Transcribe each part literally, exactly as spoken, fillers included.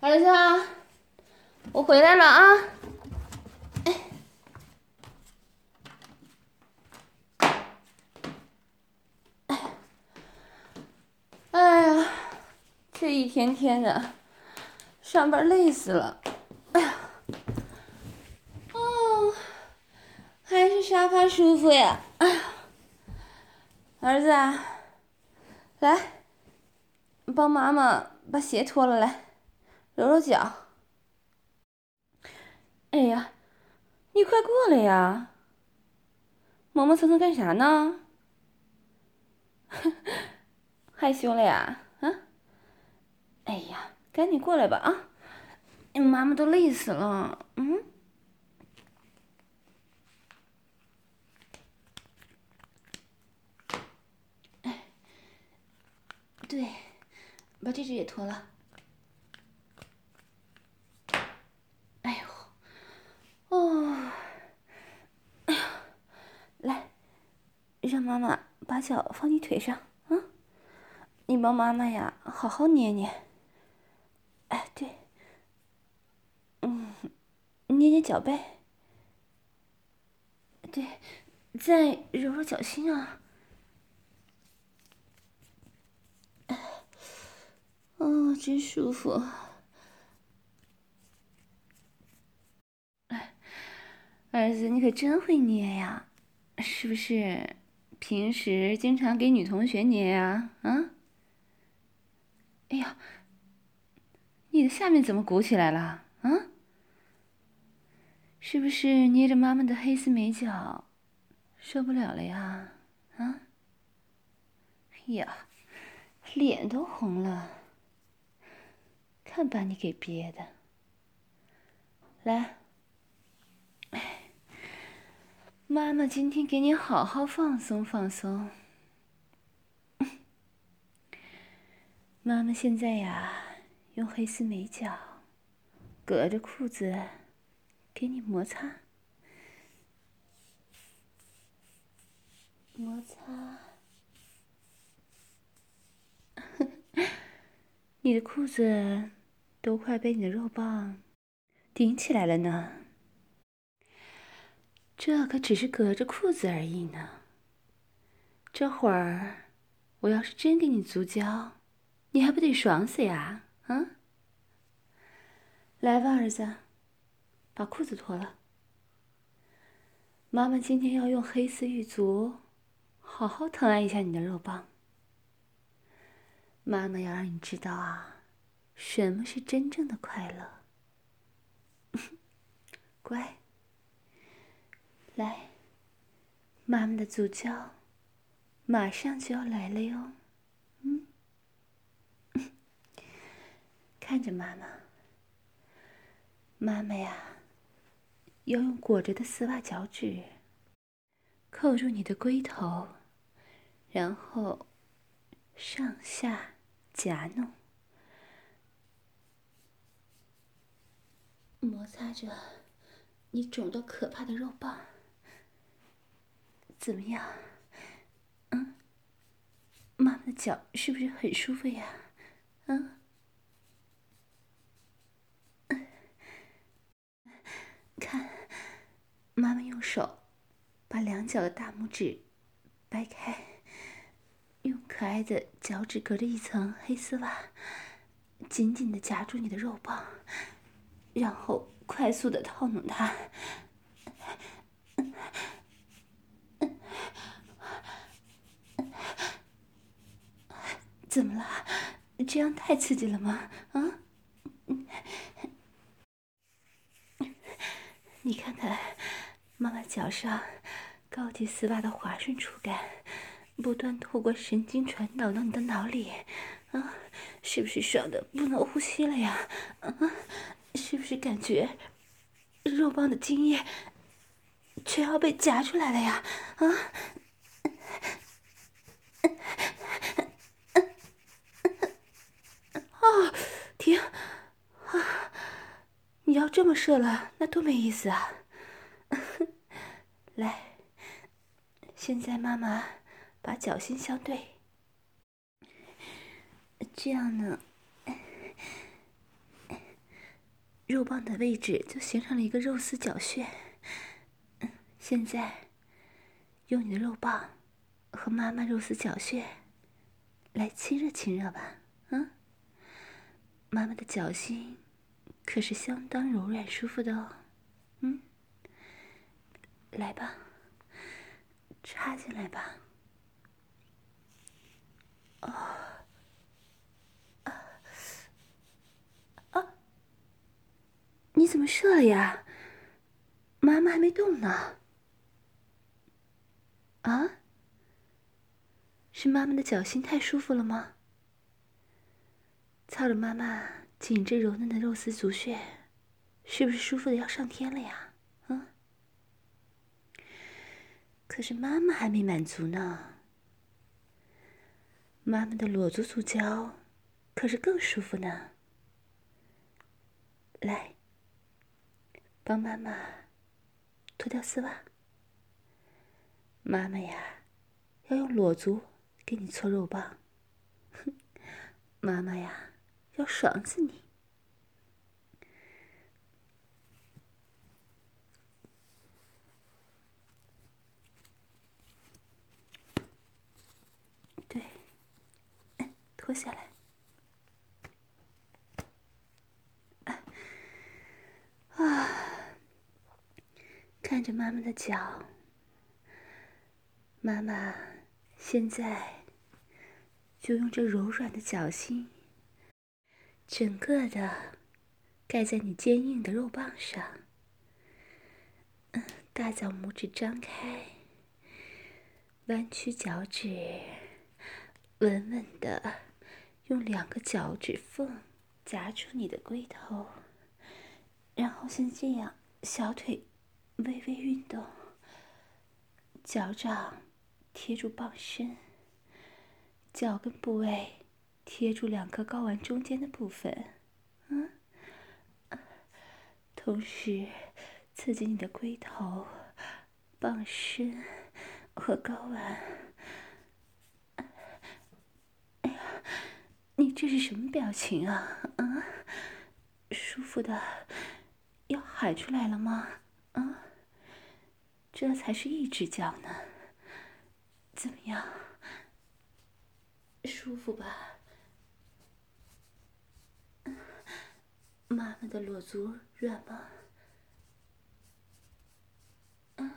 儿子啊，我回来了啊！哎呀，这一天天的上班累死了。哎呀，哦，还是沙发舒服呀。哎呀，儿子啊，来，帮妈妈把鞋脱了来，揉揉脚。哎呀，你快过来呀！磨磨蹭蹭干啥呢？害羞了呀？啊？哎呀，赶紧过来吧啊！妈妈都累死了。嗯。对，把这只也脱了。哎呦，哦，哎呀，来，让妈妈把脚放你腿上啊！你帮妈妈呀，好好捏捏。哎，对，嗯，捏捏脚背。对，再揉揉脚心啊。哦，真舒服。哎，儿子，你可真会捏呀，是不是？平时经常给女同学捏呀？啊？哎呀，你的下面怎么鼓起来了？啊？是不是捏着妈妈的黑丝美脚，受不了了呀？啊？哎呀，脸都红了，看把你给憋的。来，妈妈今天给你好好放松放松。妈妈现在呀，用黑丝美脚隔着裤子给你摩擦，摩擦。你的裤子都快被你的肉棒顶起来了呢。这可只是隔着裤子而已呢。这会儿我要是真给你足交，你还不得爽死呀？啊！来吧，儿子，把裤子脱了。妈妈今天要用黑丝玉足，好好疼爱一下你的肉棒。妈妈要让你知道啊，什么是真正的快乐。乖，来，妈妈的足交马上就要来了哟。嗯，看着妈妈，妈妈呀，要用裹着的丝袜脚趾扣住你的龟头，然后上下夹弄，摩擦着你肿到可怕的肉棒。怎么样？嗯，妈妈的脚是不是很舒服呀？嗯。看，妈妈用手把两脚的大拇指掰开，用可爱的脚趾隔着一层黑丝袜，紧紧地夹住你的肉棒，然后快速地套弄它。怎么了？这样太刺激了吗？啊？你看看妈妈脚上高级丝袜的滑顺触感，不断透过神经传导到你的脑里，啊，是不是爽的不能呼吸了呀？啊，是不是感觉肉棒的精液全要被夹出来了呀？啊！哦，停！啊，你要这么射了，那多没意思啊！来，现在妈妈把脚心相对，这样呢， 肉棒的位置就形成了一个肉丝绞穴。嗯，现在用你的肉棒和妈妈肉丝绞穴来亲热亲热吧。嗯，妈妈的脚心可是相当柔软舒服的哦。嗯，来吧，插进来吧。哦，啊啊！你怎么射了呀？妈妈还没动呢。啊？是妈妈的脚心太舒服了吗？操着妈妈紧致柔嫩的肉丝足穴，是不是舒服的要上天了呀？嗯。可是妈妈还没满足呢。妈妈的裸足足交可是更舒服呢。来，帮妈妈脱掉丝袜。妈妈呀，要用裸足给你搓肉棒。哼，妈妈呀，要爽死你！对，脱下来。啊，看着妈妈的脚，妈妈现在就用这柔软的脚心，整个的盖在你坚硬的肉棒上。嗯，大脚拇指张开，弯曲脚趾，稳稳的用两个脚趾缝夹住你的龟头，然后像这样，小腿微微运动，脚掌贴住棒身，脚跟部位贴住两颗睾丸中间的部分，嗯，同时刺激你的龟头、棒身和睾丸。哎呀，你这是什么表情啊？啊，舒服的要喊出来了吗？啊，这才是一只脚呢。怎么样？舒服吧？妈妈的裸足软吗？嗯，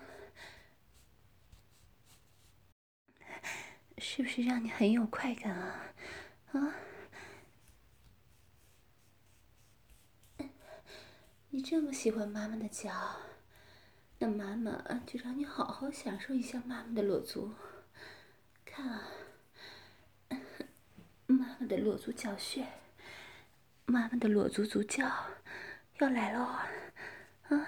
是不是让你很有快感啊？啊，你这么喜欢妈妈的脚，那妈妈就让你好好享受一下妈妈的裸足。看啊，妈妈的裸足脚穴，妈妈的裸足足教要来喽！啊，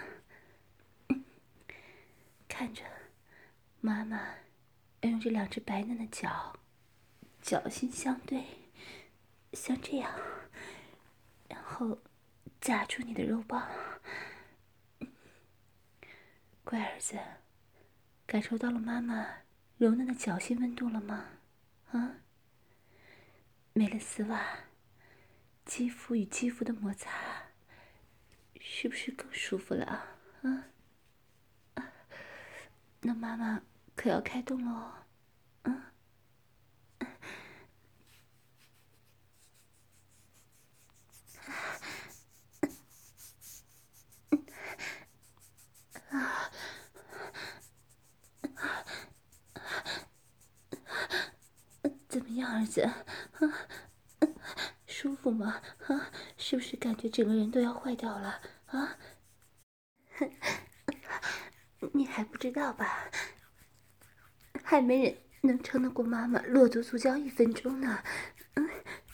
看着妈妈要用这两只白嫩的脚，脚心相对，像这样，然后夹住你的肉棒。乖儿子，感受到了妈妈柔嫩的脚心温度了吗？啊，没了丝袜，肌肤与肌肤的摩擦，是不是更舒服了啊？啊，啊，那妈妈可要开动了哦。嗯。怎么样，儿子？啊，舒服吗？啊，是不是感觉整个人都要坏掉了？啊，你还不知道吧？还没人能撑得过妈妈裸足足交一分钟呢。嗯，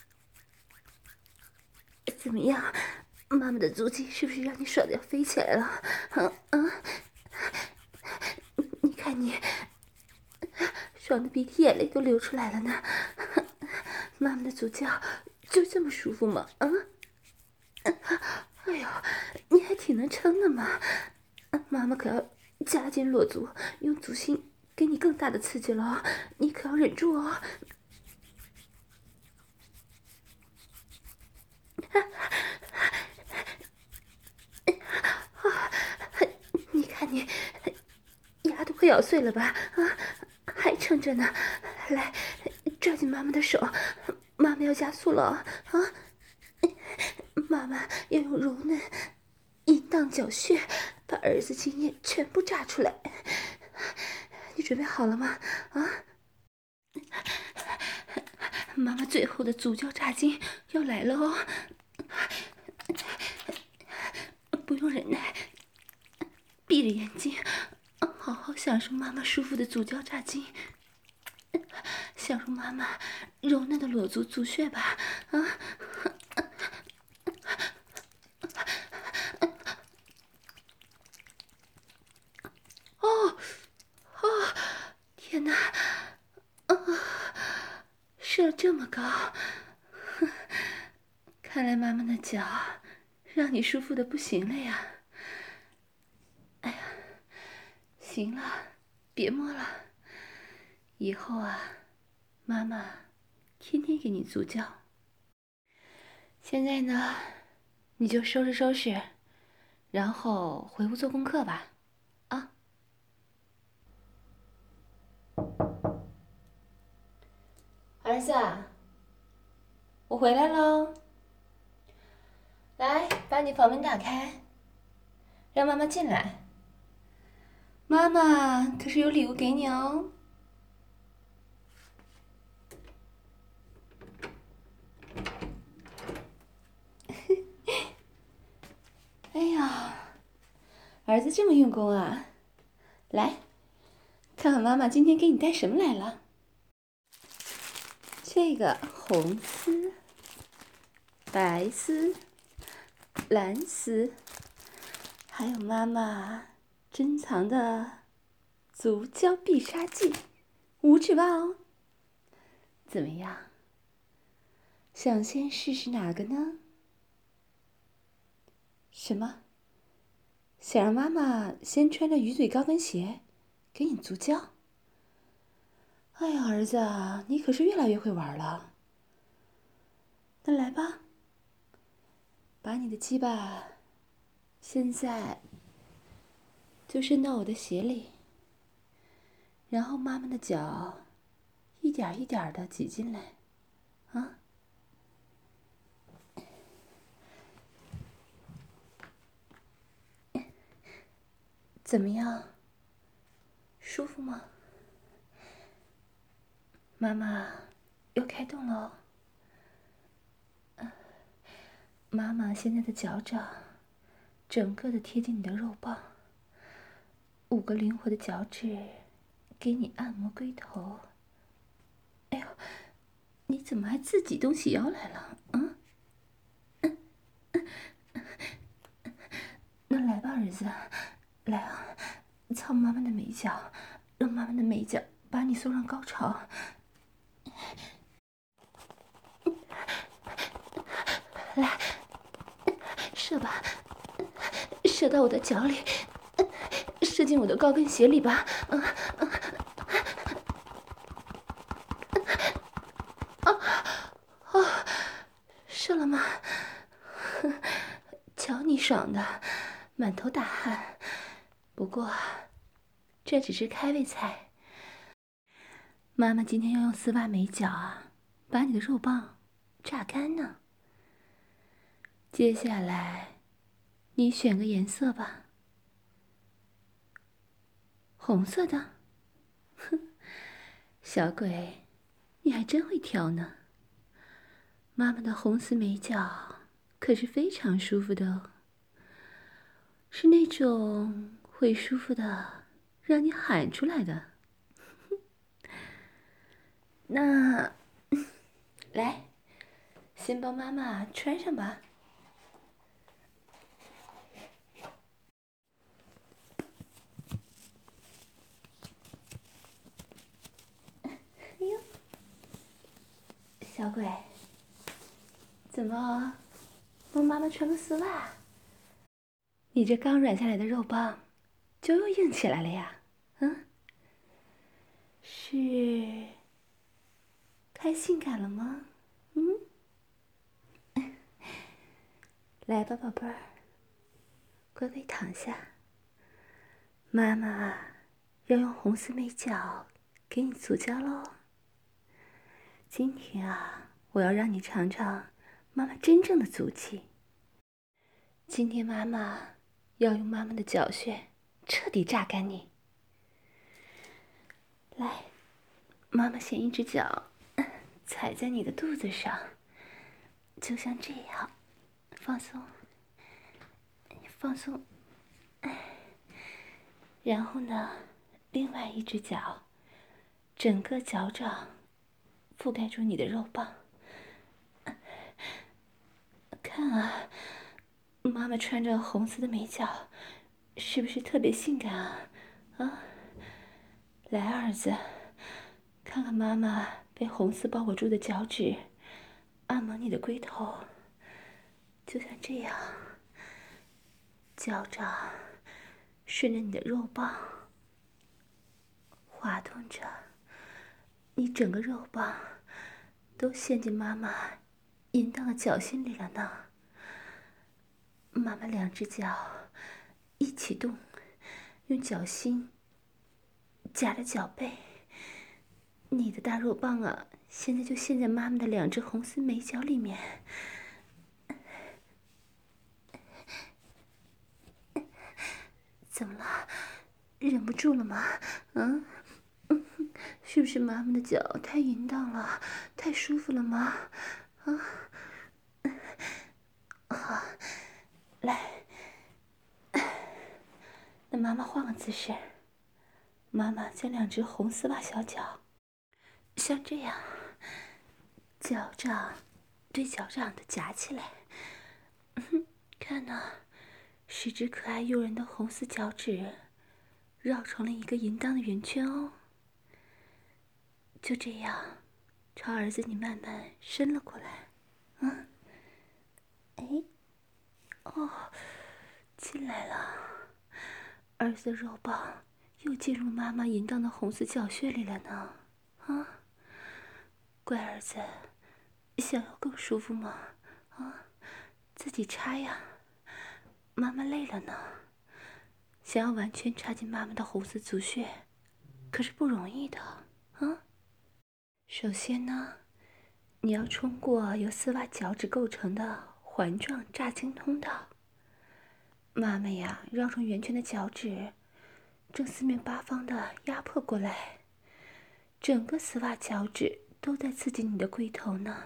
怎么样？妈妈的足迹是不是让你爽得要飞起来了？嗯嗯，你看你爽的鼻涕眼泪都流出来了呢。妈妈的足交就这么舒服吗？啊？哎呦，你还挺能撑的嘛！妈妈可要加紧裸足，用足心给你更大的刺激了哦，你可要忍住哦。 你牙都快咬碎了吧？啊，还撑着呢！来，抓紧妈妈的手，妈妈要加速了啊！妈妈要用柔嫩、淫荡脚穴把儿子精液全部炸出来。你准备好了吗？啊！妈妈最后的足胶炸精要来了哦！不用忍耐，闭着眼睛，好好享受妈妈舒服的足胶炸精，享受妈妈柔嫩的裸足足穴吧！啊！哦，哦，天哪！啊，射这么高，看来妈妈的脚让你舒服的不行了呀！哎呀，行了，别摸了，以后啊，妈妈天天给你足胶。现在呢，你就收拾收拾，然后回屋做功课吧，啊！儿子，我回来喽。来，把你房门打开，让妈妈进来。妈妈可是有礼物给你哦。哎呀，儿子这么用功啊！来，看看妈妈今天给你带什么来了。这个红丝、白丝、蓝丝，还有妈妈珍藏的足胶必杀技五指袜哦。怎么样？想先试试哪个呢？什么？想让妈妈先穿着鱼嘴高跟鞋给你足胶？哎呀，儿子，你可是越来越会玩了。那来吧，把你的鸡巴现在就伸到我的鞋里，然后妈妈的脚一点一点的挤进来，啊！怎么样？舒服吗？妈妈又开动了哦。妈妈现在的脚掌整个的贴近你的肉棒，五个灵活的脚趾给你按摩龟头。哎呦，你怎么还自己动起腰来了？嗯？那来吧，儿子，来啊，操妈妈的美脚，让妈妈的美脚把你送上高潮。来，射吧，射到我的脚里，射进我的高跟鞋里吧。嗯嗯啊啊！射了吗？瞧你爽的，满头大汗。不过，这只是开胃菜。妈妈今天要用丝袜美脚啊，把你的肉棒榨干呢。接下来，你选个颜色吧。红色的？哼，小鬼，你还真会挑呢。妈妈的红丝美脚可是非常舒服的哦，是那种会舒服的让你喊出来的。那，来，先帮妈妈穿上吧。哎呦，小鬼，怎么帮妈妈穿个丝袜？你这刚软下来的肉棒就又硬起来了呀？嗯？是太性感了吗？嗯？来吧，宝贝儿，乖乖躺下。 妈妈要用红丝美脚给你足交喽。今天啊，我要让你尝尝妈妈真正的足气。今天妈妈要用妈妈的脚穴彻底榨干你。来，妈妈先一只脚踩在你的肚子上，就像这样，放松，放松。然后呢，另外一只脚，整个脚掌覆盖住你的肉棒。看啊，妈妈穿着红色的美脚，是不是特别性感啊？啊，来，儿子，看看妈妈被红丝包裹住的脚趾，按摩你的龟头，就像这样，脚掌顺着你的肉棒滑动着，你整个肉棒都陷进妈妈淫荡的脚心里了呢。妈妈两只脚一起动，用脚心夹着脚背，你的大肉棒啊，现在就陷在妈妈的两只红丝美脚里面。怎么了？忍不住了吗？嗯，是不是妈妈的脚太淫荡了，太舒服了吗？啊，好，来，那妈妈换个姿势。妈妈将两只红丝袜小脚，像这样，脚掌对脚掌的夹起来。嗯，看呐、啊，十只可爱诱人的红丝脚趾绕成了一个淫荡的圆圈哦。就这样，朝儿子你慢慢伸了过来。嗯，哎，哦，进来了。儿子的肉棒又进入妈妈淫荡的红丝脚穴里了呢。啊，乖儿子，想要更舒服吗？啊，自己插呀。妈妈累了呢。想要完全插进妈妈的红丝足穴，可是不容易的啊。首先呢，你要冲过由丝袜脚趾构成的环状炸经通道。妈妈呀，绕成圆圈的脚趾正四面八方的压迫过来，整个丝袜脚趾都在刺激你的龟头呢。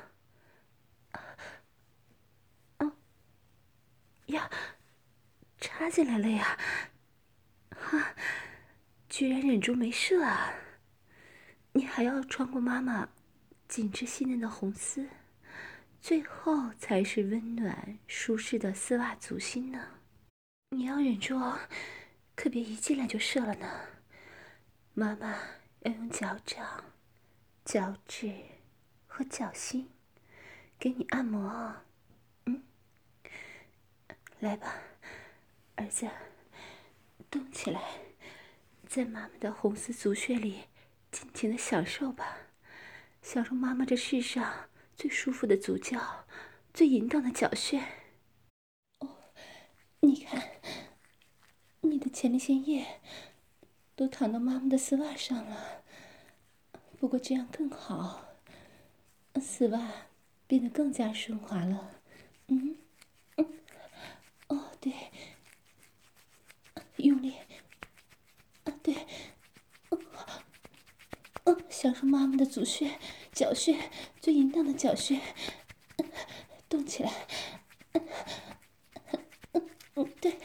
啊呀，插进来了呀！哈，居然忍住没射啊！你还要穿过妈妈紧致细嫩的红丝，最后才是温暖舒适的丝袜足心呢。你要忍住哦，可别一进来就射了呢。妈妈要用脚掌、脚趾和脚心给你按摩哦。嗯，来吧，儿子，动起来，在妈妈的红丝足穴里尽情的享受吧，享受妈妈这世上最舒服的足交，最淫荡的脚穴。哦，你看，你的前列腺液都淌到妈妈的丝袜上了。不过这样更好，丝袜变得更加顺滑了。嗯嗯，哦对，用力，啊对，哦哦，享受妈妈的足穴、脚穴，最淫荡的脚穴，动起来。嗯，对。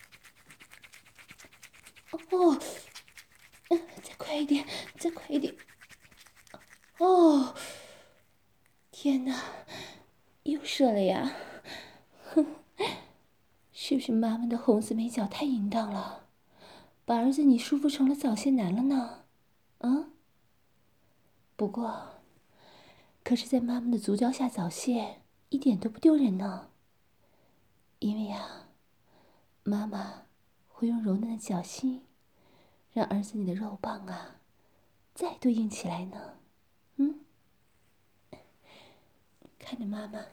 哦，再快一点，再快一点。哦，天哪，又射了呀！哼，是不是妈妈的红丝美脚太淫荡了，把儿子你舒服成了早泄男了呢？啊？不过，可是在妈妈的足交下早泄一点都不丢人呢。因为呀，妈妈会用柔嫩的脚心，让儿子你的肉棒啊，再度硬起来呢。嗯，看着妈妈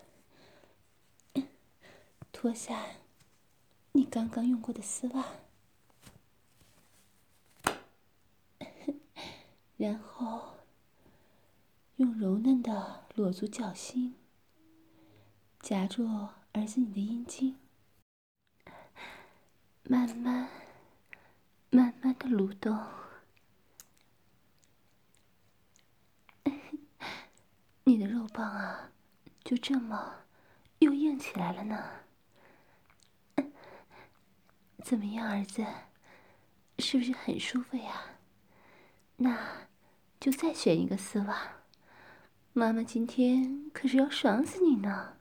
脱下你刚刚用过的丝袜， 然后用柔嫩的裸足脚心夹住儿子你的阴茎，慢慢慢慢的蠕动。你的肉棒啊，就这么又硬起来了呢。怎么样，儿子？是不是很舒服呀？那就再选一个丝袜。妈妈今天可是要爽死你呢。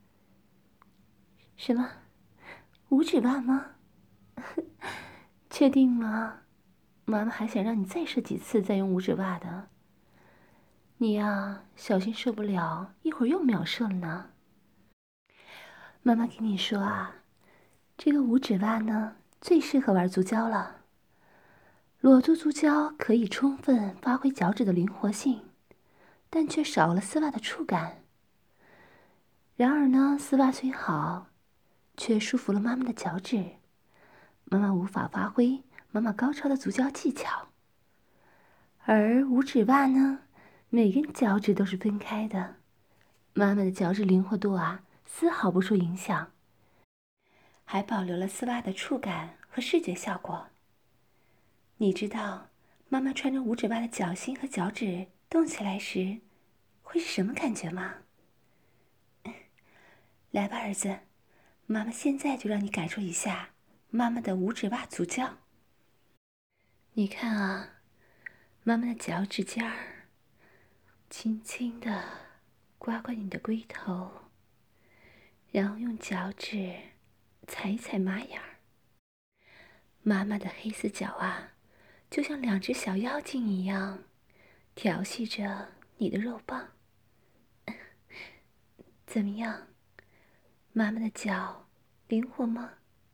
什么？五指袜吗？确定吗？妈妈还想让你再试几次，再用五指袜的。你呀，小心受不了，一会儿又秒射了呢。妈妈跟你说啊，这个五指袜呢，最适合玩足胶了。裸足足胶可以充分发挥脚趾的灵活性，但却少了丝袜的触感。然而呢，丝袜虽好，却束缚了妈妈的脚趾，妈妈无法发挥妈妈高超的足胶技巧。而五指袜呢，每根脚趾都是分开的，妈妈的脚趾灵活度啊，丝毫不受影响，还保留了丝袜的触感和视觉效果。你知道妈妈穿着五指袜的脚心和脚趾动起来时会是什么感觉吗？来吧，儿子，妈妈现在就让你感受一下妈妈的五指袜足胶。你看啊，妈妈的脚趾尖儿轻轻地刮刮你的龟头，然后用脚趾踩一踩马眼儿。妈妈的黑丝脚啊，就像两只小妖精一样，调戏着你的肉棒。怎么样，妈妈的脚灵活吗？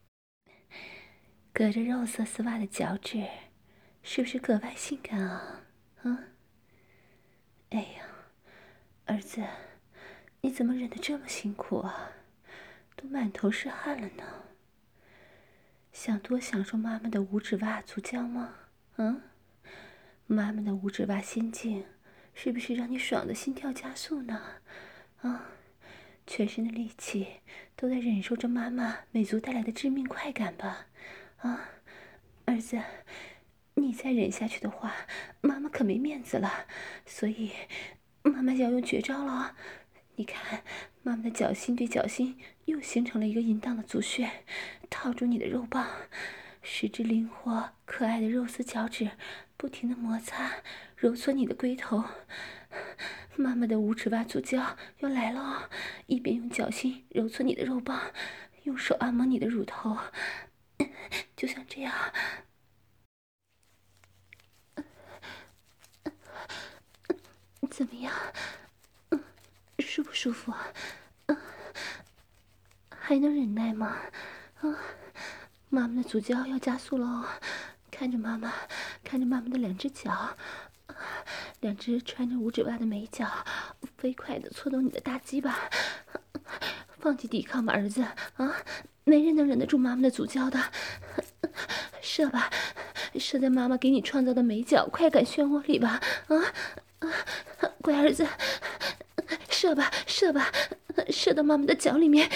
隔着肉色丝袜的脚趾，是不是格外性感啊？啊！哎呀，儿子，你怎么忍得这么辛苦啊？都满头是汗了呢。想多享受妈妈的五指袜足胶吗？嗯？妈妈的五指袜仙境，是不是让你爽的心跳加速呢？啊！全身的力气都在忍受着妈妈美足带来的致命快感吧？啊，儿子，你再忍下去的话，妈妈可没面子了。所以，妈妈要用绝招了。你看，妈妈的脚心对脚心又形成了一个淫荡的足穴，套住你的肉棒，十只灵活可爱的肉丝脚趾不停地摩擦、揉搓你的龟头。妈妈的五指袜足胶要来了哦！一边用脚心揉搓你的肉棒，用手按摩你的乳头，就像这样。怎么样？嗯，舒不舒服？嗯，还能忍耐吗？啊，妈妈的足胶要加速了哦！看着妈妈，看着妈妈的两只脚，两只穿着五指袜的美脚，飞快地搓动你的大鸡巴。放弃抵抗吧，儿子啊！没人能忍得住妈妈的足胶的。射吧，射在妈妈给你创造的美脚快感漩涡里吧！啊啊，乖儿子，射吧，射吧，射到妈妈的脚里面。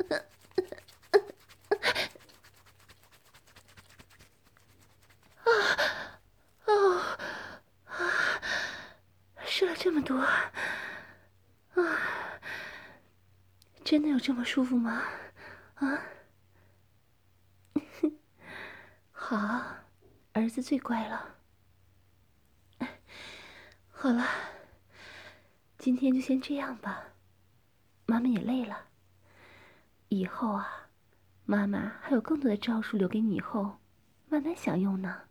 啊哦啊！射了这么多啊！真的有这么舒服吗？啊？好，儿子最乖了。好了，今天就先这样吧。妈妈也累了。以后啊，妈妈还有更多的招数留给你以后慢慢享用呢。